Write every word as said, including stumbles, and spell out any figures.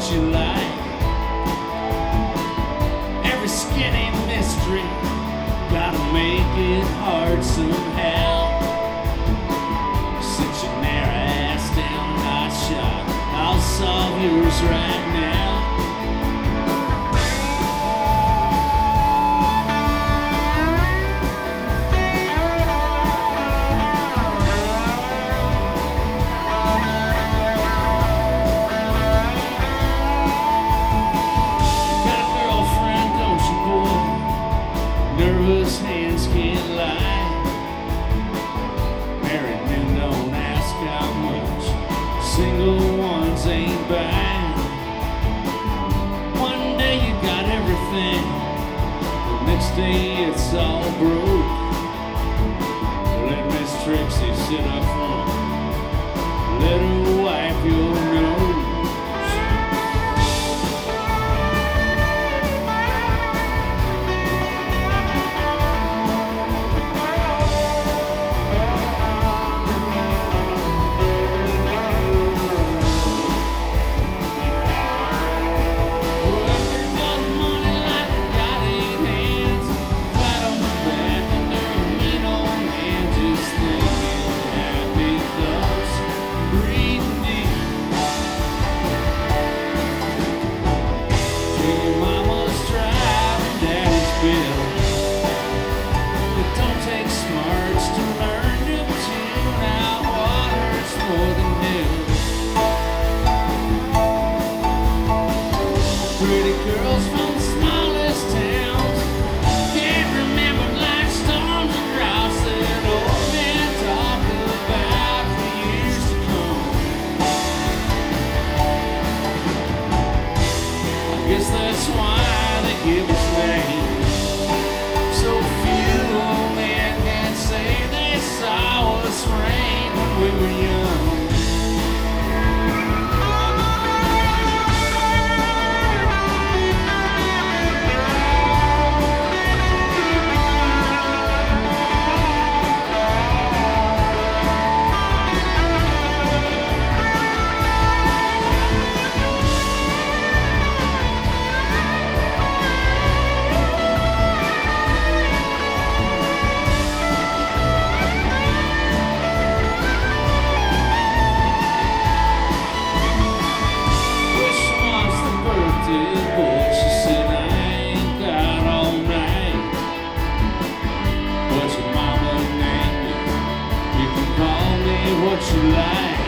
you like. Every skinny mystery, gotta make it hard somehow. Sit your narrow ass down, hot shot, I'll solve yours right now. Nervous hands can't lie. Married men don't ask how much, single ones ain't buying. One day you got everything, the next day it's all broke. Let Miss Trixie sit up front, let her wipe your nose. It don't take smarts to learn to tune out what hurts more than new. Pretty girls from the smallest towns can't remember like storms and droughts that old men talk about for years to come. I guess that's why they give us names. So few men can say they saw us rain when we were young. What you like.